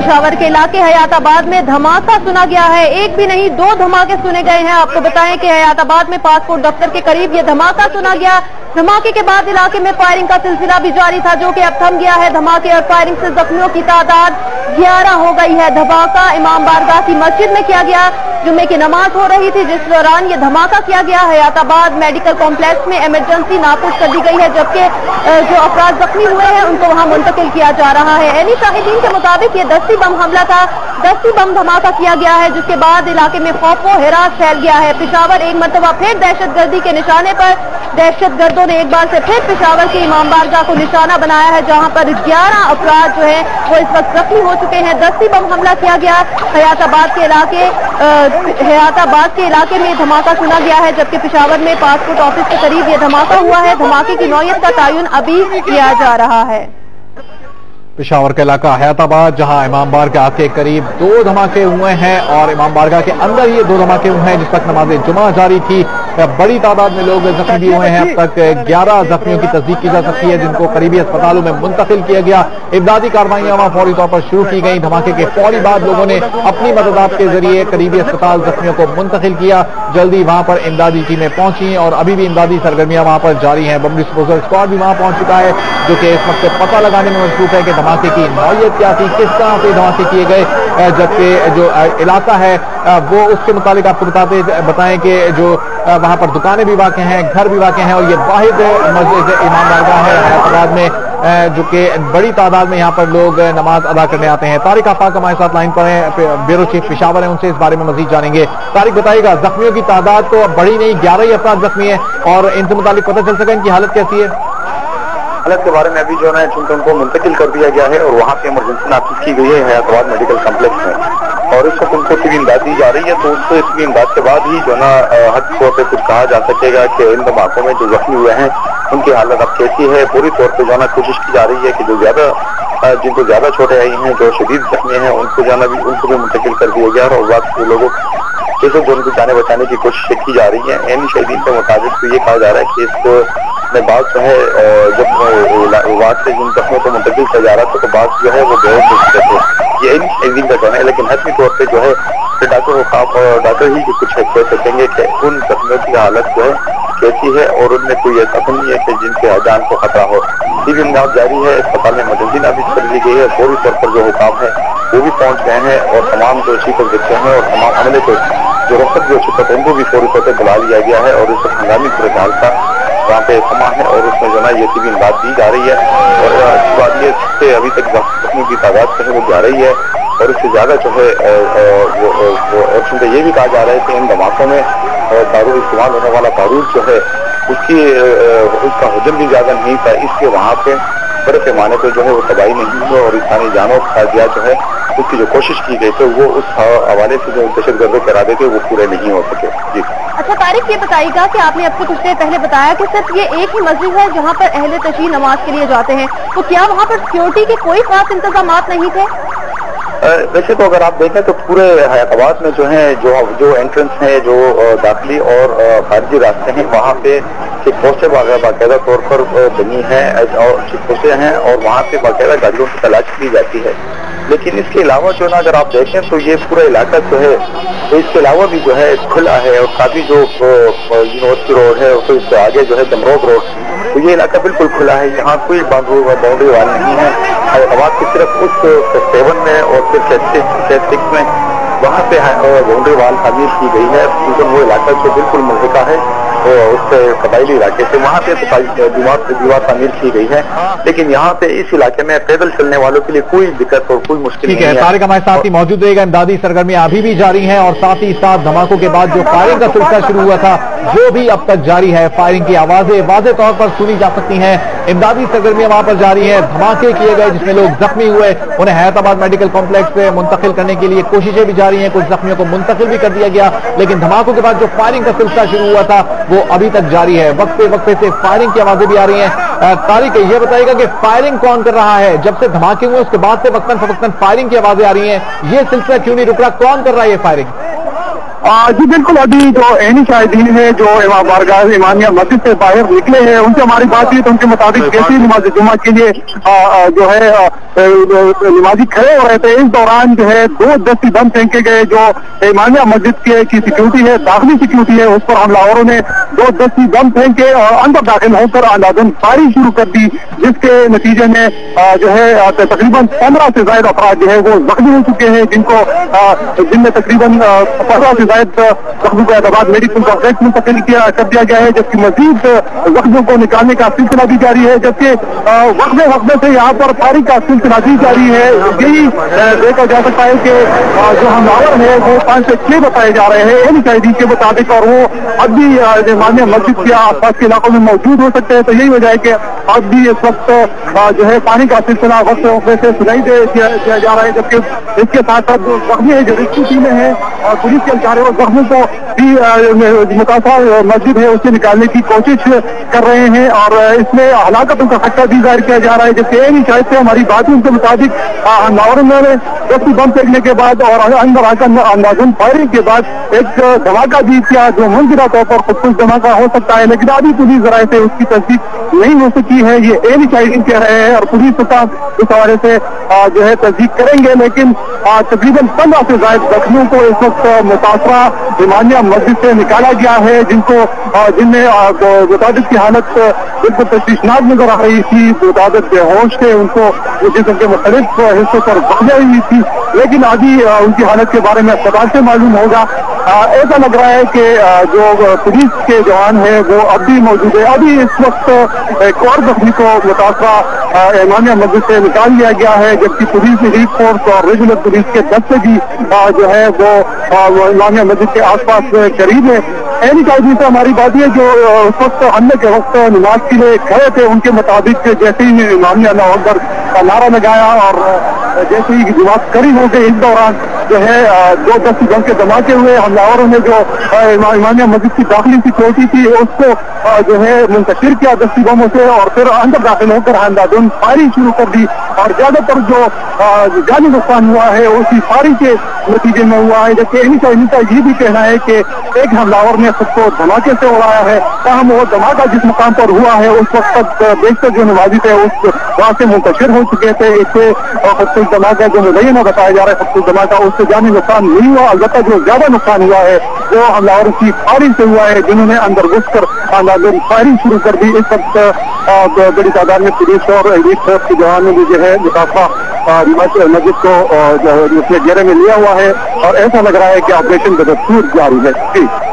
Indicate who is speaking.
Speaker 1: पिशावर के इलाके हयाताबाद में धमाका सुना गया है। एक भी नहीं, 2 धमाके सुने गए हैं। आपको बताएं कि हयाताबाद में पासपोर्ट दफ्तर के करीब ये धमाका सुना गया। धमाके के बाद इलाके में फायरिंग का सिलसिला भी जारी था, जो कि अब थम गया है। धमाके और फायरिंग से जख्मियों की तादाद 11 हो गई है। धमाका इमाम बारगाह की मस्जिद में किया गया। जुम्मे की नमाज हो रही थी, जिस दौरान ये धमाका किया गया। हयाताबाद मेडिकल कॉम्प्लेक्स में इमरजेंसी नाफिज कर दी गई है, जबकि जो अफराद जख्मी हुए हैं उनको वहां मुंतकिल किया जा रहा है। एनी शाहिदीन के मुताबिक ये दस्ती बम हमला था। दस्ती बम धमाका किया गया है, जिसके बाद इलाके में खौफ व हिरास फैल गया है। पिशावर एक मरतबा फिर दहशतगर्दी के निशाने पर। दहशतगर्दों ने एक बार से फिर पिशावर की इमाम बारगाह को निशाना बनाया है, जहां पर 11 अफराद जो है वो इस वक्त जख्मी हो चुके हैं। दस्ती बम हमला किया गया। हयाताबाद के इलाके में धमाका सुना गया है, जबकि पिशावर में पासपोर्ट ऑफिस के करीब ये धमाका हुआ है। धमाके की नौयत का तयन अभी किया जा रहा है।
Speaker 2: पिशावर का इलाका हयाताबाद, जहां इमाम बारगाह के करीब 2 धमाके हुए हैं और इमाम बारगाह के अंदर ये 2 धमाके हुए हैं, जिस वक्त नमाज जुमा जारी थी। बड़ी तादाद में लोग जख्मी भी हुए हैं। अब तक 11 जख्मियों की तस्दीक की जा सकती है, जिनको करीबी अस्पतालों में मुंतकिल किया गया। इमदादी कार्रवाइयां वहां फौरी तौर पर शुरू की गई। धमाके के फौरी बाद लोगों ने अपनी मदद के जरिए करीबी अस्पताल जख्मियों को मुंतकिल किया। जल्दी वहां पर इमदादी टीमें पहुंची और अभी भी इमदादी सरगर्मियां वहां पर जारी हैं। बम डिस्पोजल स्क्वाड भी वहां पहुंच चुका है, जो कि इस वक्त पता लगाने में मसरूफ है कि धमाके की नौयत क्या थी, किस तरह से धमाके किए गए। जबकि जो इलाका है वो उसके मुताबिक आपको बताएं कि जो वहां पर दुकानें भी वाक़ हैं, घर भी वाक़ हैं और ये वाहिद मस्जिद इमाम बारगाह है हयाताबाद में, जो कि बड़ी तादाद में यहाँ पर लोग नमाज अदा करने आते हैं। तारिक आफाक हमारे साथ लाइन पर हैं, ब्यूरो चीफ पिशावर है, उनसे इस बारे में मजीद जानेंगे। तारिक बताइएगा, जख्मियों की तादाद तो बड़ी नहीं, 11 ही अफराद जख्मी है और इनसे मुताबिक पता चल सका इनकी हालत कैसी है?
Speaker 3: हालत के बारे में अभी जो है चूंकि उनको मुंतकिल कर दिया गया है और वहाँ पे इमरजेंसी नाफिज की गई है हयाताबाद मेडिकल कॉम्प्लेक्स में, और इस वक्त उनको सिविल इमदाद दी जा रही है। तो उस सिविल इमदाद के बाद ही जो ना हद तौर पर कुछ कहा जा सकेगा कि इन धमाकों में जो जख्मी हुए हैं उनकी हालत अब कैसी है। पूरी तौर पर जो ना कोशिश की जा रही है कि जो जिनको ज्यादा छोटे आई हैं, जो शदीद जख्मी हैं, उनको जाना भी उनको भी मुंतकिल कर दिया गया और बाकी लोगों जैसे जो उनको जाने बचाने की कोशिश की जा रही है। एनी शहीदीन के मुताबिक तो ये कहा जा रहा है कि इसको बात जो है जब वार्ड से जिन जख्मों को मुंतकिल किया जा रहा था तो बात जो है वो बेहद थे। ये एनी शहीदीन का कहना है, लेकिन हतमी तौर पर जो है डॉक्टर ही कुछ कह सकेंगे कि उन जख्मियों की हालत जो है कैसी है और उनमें कोई ऐसा तो नहीं है कि जिनके जान को खतरा हो। सिविल इमदाद जारी है, अस्पताल में इमरजेंसी नाफिज कर दी गई है। फौरी तौर पर जो हुकाम है वो भी पहुंच गए हैं और तमाम जो चीफ ऑफिसर हैं और तमाम अमले को जो रखत जो चुका उनको भी फौरी तौर पर बुला लिया गया है और इस वक्त हंगामी सूरत हाल का वहाँ पे समा है और उसमें जो है ये सिविल इमदाद दी जा रही है। और इसके बाद ये से अभी तक जख्मियों की तादाद जो है वो जा रही है और इससे ज्यादा जो है ऑप्शन पे ये भी कहा जा रहा है कि इन धमाकों में बारूद इस्तेमाल होने वाला बारूद जो है उसका हजम भी ज्यादा नहीं था, इसलिए वहाँ पे बड़े पैमाने पे जो है वो तबाही नहीं हुई और इंसानी जानों का दिया जो है उसकी जो कोशिश की गई तो वो उस हवाले से जो दहशतगर्दों के इरादे थे वो पूरे नहीं हो सके। जी
Speaker 1: अच्छा तारिक, ये बताइएगा कि आपने अब से कुछ देर पहले बताया कि सिर्फ ये एक ही मस्जिद है जहाँ पर अहले तशरीह नमाज के लिए जाते हैं, तो क्या वहाँ पर सिक्योरिटी के कोई खास इंतजाम नहीं थे?
Speaker 3: वैसे तो अगर आप देखें तो पूरे हयाताबाद में जो है जो एंट्रेंस है, जो दाखिली और खारजी रास्ते हैं, वहाँ पे चेक पोस्टें बाकायदा तौर पर बनी है और चेक पोस्टें हैं और वहाँ पे बाकायदा गाड़ियों की तलाश की जाती है। लेकिन इसके अलावा जो ना अगर आप देखें तो ये पूरा इलाका जो है तो इसके अलावा भी जो है खुला है और काफी जो यूनिवर्सिटी रोड है उसके इससे आगे जो है जमरोद रोड, तो ये इलाका बिल्कुल खुला है। यहाँ कोई बाउंड्री वाल नहीं है। हैदराबाद की सिर्फ उस 7 में और फिर सेट 6 में वहाँ पे बाउंड्री वाल तामीर की गई है, क्योंकि वो इलाका जो बिल्कुल मुल्हिका है उससे कबायली इलाके से, वहाँ पे दीवार तामीर की गई है। लेकिन यहाँ पे इस इलाके में पैदल चलने वालों के लिए कोई दिक्कत और कोई मुश्किल नहीं है।
Speaker 2: तारिक हमारे साथ ही मौजूद रहेगा। इमदादी सरगर्मियां अभी भी जारी हैं और साथ ही साथ धमाकों के बाद जो फायरिंग का सिलसिला शुरू हुआ था वो भी अब तक जारी है। फायरिंग की आवाजें वाज़े तौर पर सुनी जा सकती हैं। इमदादी सरगर्मियां वहां पर जारी है। धमाके किए गए जिसमें लोग जख्मी हुए, उन्हें हैदराबाद मेडिकल कॉम्प्लेक्स से मुंतकिल करने के लिए कोशिशें भी जारी हैं। कुछ जख्मियों को मुंतकिल भी कर दिया गया, लेकिन धमाकों के बाद जो फायरिंग का सिलसिला शुरू हुआ था वो अभी तक जारी है। वक्फे से फायरिंग की आवाजें भी आ रही हैं। तारिक, ये बताइएगा कि फायरिंग कौन कर रहा है? जब से धमाके हुए उसके बाद से वक्तन फवक्तन फायरिंग की आवाजें आ रही हैं, ये सिलसिला क्यों नहीं रुक रहा? कौन कर रहा है ये फायरिंग?
Speaker 3: जी बिल्कुल, अभी जो एनी शाहिदीन है जो इमाम बारगाह इमामिया मस्जिद से बाहर निकले हैं, उनसे हमारी बात हुई तो उनके मुताबिक जैसे नमाज जुमा के लिए जो है नमाजी खड़े हो रहे थे, इस दौरान जो है 2 दस्ती बम फेंके गए। जो इमामिया मस्जिद की सिक्योरिटी है, दाखिली सिक्योरिटी है, उस पर हमलावरों ने 2 दस्ती बम फेंके और अंदर दाखिल होकर अंदाजन फायरिंग शुरू कर दी, जिसके नतीजे में जो है तकरीबन 15 से ज्यादा अफराद जो है वो जख्मी हो चुके हैं, जिनमें तकरीबन 15 से ज्यादा जख्मी को हैदराबाद मेडिकल कॉम्प्लेक्स में मुंतकिल कर दिया गया है, जबकि मजीद जख्मियों को निकालने का सिलसिला भी जारी है, जबकि वक्फे से यहाँ पर फायरिंग का सिलसिला भी जारी है। यही देखा जा सकता है कि जो हमलावर है वो 5 से 6 बताए जा रहे हैं इन कैदी के मुताबिक, और वो अब भी मानिया मस्जिद के आसपास के इलाकों में मौजूद हो सकते हैं। तो यही वजह है कि अब भी इस वक्त जो है पानी का सिलसिला वक्त से सुनाई दिया जा रहा है, जबकि इसके साथ साथ जो जख्मी है, जो रेस्क्यू टीमें हैं और पुलिस के अधिकारी और जख्मी को भी मुतासा मस्जिद है उससे निकालने की कोशिश कर रहे हैं, और इसमें हलाकतों का खतरा भी जाहिर किया जा रहा है। जबकि एनी शायद से हमारी बात उनके मुताबिक हमलावरों ने दस्ती बम फेंकने के बाद और अंदर आकर अंदाजन फायरिंग के बाद एक धमाका भी किया, जो मुमकिन तौर पर खुद धमाका हो सकता है, लेकिन अभी पुलिस जराये से उसकी तस्दीक नहीं हो सकी है। ये एनी शाहिदीन कह रहे हैं और पुलिस इस हवाले से जो है तस्दीक करेंगे, लेकिन तकरीबन 15 से ज्यादा जख्मियों को इस वक्त मुतासरा इमामिया मस्जिद से निकाला गया है, जिनमें मुताबिक की हालत बिल्कुल तशवीशनाक नजर आ रही थी, मुताबिक बेहोश थे, उनको जिसम के मुख्तलिफ हिस्सों पर बख्शा हुई थी, लेकिन अभी उनकी हालत के बारे में अस्पताल से मालूम होगा। ऐसा लग रहा है कि जो पुलिस के जवान है वो अब भी मौजूद है। अभी इस वक्त एक और जख्मी को मुतासरा इमामिया मस्जिद से निकाल लिया गया है, जबकि पुलिस रिलीफ फोर्स और रेगुलर पुलिस के दस्ते भी जो है वो इमामिया मस्जिद के आसपास करीब है। एनी शाहिदीन से हमारी बात है जो उस वक्त हमले के वक्त नमाज के लिए खड़े थे, उनके मुताबिक जैसे ही इमामिया अल्लाहू अकबर का नारा लगाया और जैसे ही नमाज करीब हो गई, इस दौरान जो है 2 दस्ती बम के धमाके हुए। हमलावरों ने जो इमामिया मस्जिद की दाखिली सिक्योरिटी थी उसको जो है मुंतशिर किया दस्ती बमों से, और फिर अंदर दाखिल होकर अंदाजन फायरिंग शुरू कर दी, और ज्यादातर जो जानी नुकसान हुआ है उसी फायरिंग के नतीजे में हुआ है। जबकि इनका ये भी कहना है कि एक हमलावर ने खुद को धमाके से उड़ाया है, ताहम वो धमाका जिस मुकाम पर हुआ है उस वक्त तक बेशतर जो नमाजी थे उस वहां से मुंतशिर हो चुके थे। इससे खुद धमाका जो मुबैना बताया जा रहा है खुद धमाका, उससे जानी नुकसान नहीं हुआ, अलबत्ता जो ज्यादा नुकसान हुआ है वो हमलावरों की फायरिंग से हुआ है, जिन्होंने अंदर घुसकर अंदाजन फायरिंग शुरू कर दी। इस वक्त बड़ी तादाद में पुलिस और रिलीफ फोर्स के जवानों ने जो है मुतासरा मस्जिद को घेरे में लिया हुआ है, और ऐसा लग रहा है कि ऑपरेशन बदस्तूर जारी है।